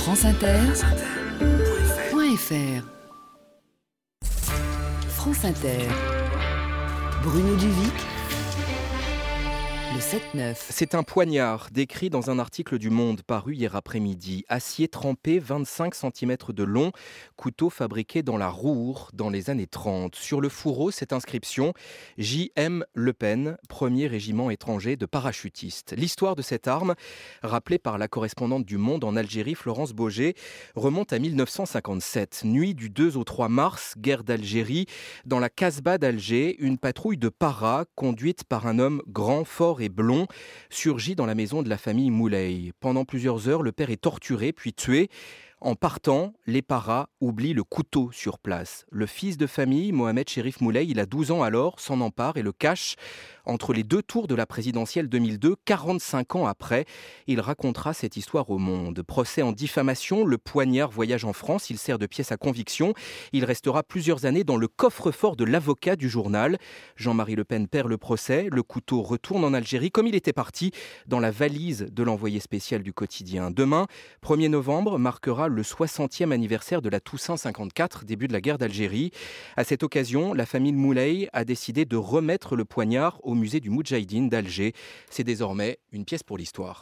franceinter.fr. France Inter. Bruno Duvic. Le 7-9. C'est un poignard décrit dans un article du Monde paru hier après-midi. Acier trempé, 25 cm de long, couteau fabriqué dans la Roure dans les années 30. Sur le fourreau, cette inscription « J.M. Le Pen, 1er régiment étranger de parachutistes ». L'histoire de cette arme, rappelée par la correspondante du Monde en Algérie, Florence Baugé, remonte à 1957. Nuit du 2 au 3 mars, guerre d'Algérie. Dans la Casbah d'Alger, une patrouille de paras, conduite par un homme grand, fort et blond, surgit dans la maison de la famille Moulay. Pendant plusieurs heures, le père est torturé puis tué. En partant, les paras oublient le couteau sur place. Le fils de famille, Mohamed Cherif Moulay, il a 12 ans alors, s'en empare et le cache entre les deux tours de la présidentielle 2002, 45 ans après. Il racontera cette histoire au Monde. Procès en diffamation, le poignard voyage en France, il sert de pièce à conviction. Il restera plusieurs années dans le coffre-fort de l'avocat du journal. Jean-Marie Le Pen perd le procès, le couteau retourne en Algérie comme il était parti dans la valise de l'envoyé spécial du quotidien. Demain, 1er novembre, marquera le 60e anniversaire de la Toussaint 54, début de la guerre d'Algérie. À cette occasion, la famille Moulay a décidé de remettre le poignard au musée du Moudjahidine d'Alger. C'est désormais une pièce pour l'histoire.